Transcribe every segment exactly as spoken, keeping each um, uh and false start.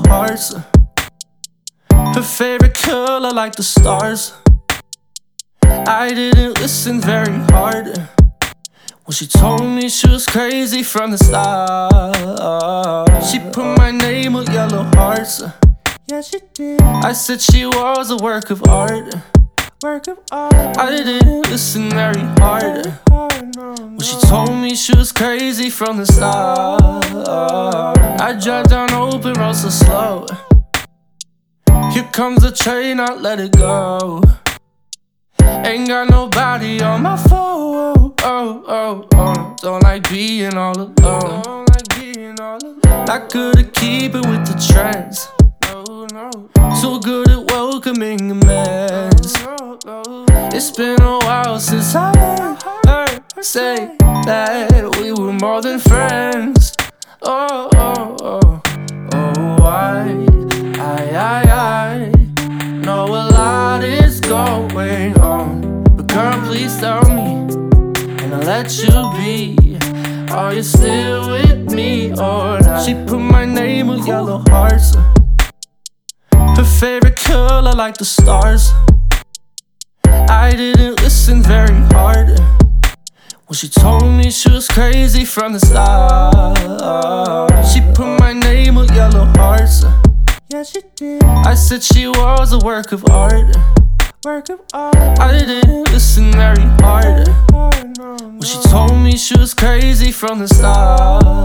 hearts. Her favorite color like the stars. I didn't listen very hard when she told me she was crazy from the start. She put my name with yellow hearts. Yeah, she did. I said she was a work of art. Work of art. I didn't listen very hard when she told me she was crazy from the start. I drive down open roads so slow. Here comes the train, I let it go. Ain't got nobody on my phone. Oh, oh, oh. Don't like being all alone. Not good at keeping with the trends. So good at welcoming a mess. It's been a while since I heard her say that we were more than friends. Oh, oh, oh, oh, I, I, I, I know a lot is going on, but girl, please tell me, and I'll let you be. Are you still with me or not? She put my name with yellow hearts. Her favorite color like the stars. I didn't listen very hard when she told me she was crazy from the start. She put my name with yellow hearts. Yeah, she did. I said she was a work of art. Work of art. I didn't listen very hard when she told me she was crazy from the start.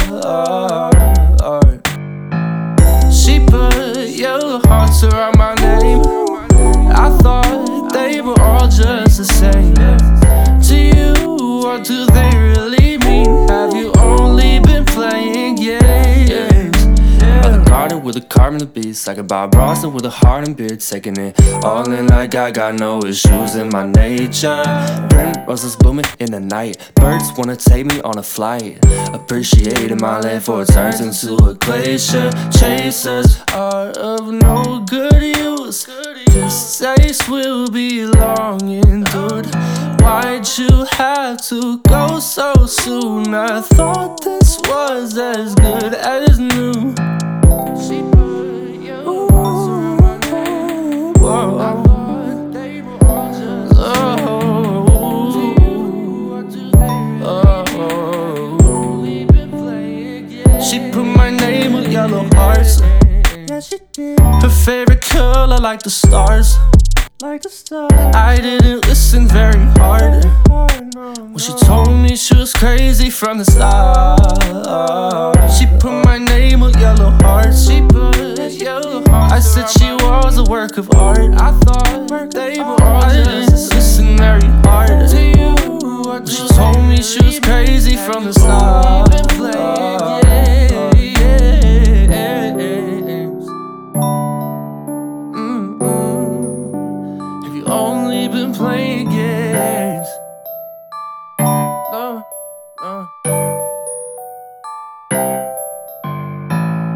She put yellow hearts around my name. I thought they were all just the same. To you, what do they really mean? Have you only been playing games? Like a garden with a carbon the beast, like a Bob Bronson with a heart and beard, taking it all in like I got no issues in my nature. Burnt roses blooming in the night. Birds wanna take me on a flight. Appreciating my land for it turns into a glacier. Chasers are of no good use. This taste will be long endured. Why'd you have to go so soon? I thought this was as good as new. She put yellow hearts around my name. Whoa. I thought they were all just oh. She put my name with yellow hearts. Yeah, she did. Her favorite color like the stars. Like the stars. I didn't listen very hard when she told me she was crazy from the start. She put my name with yellow hearts. She put yellow hearts. I said she was a work of art. I thought they were all I didn't listen very hard to you when she told me she was crazy from the start. Only been playing games.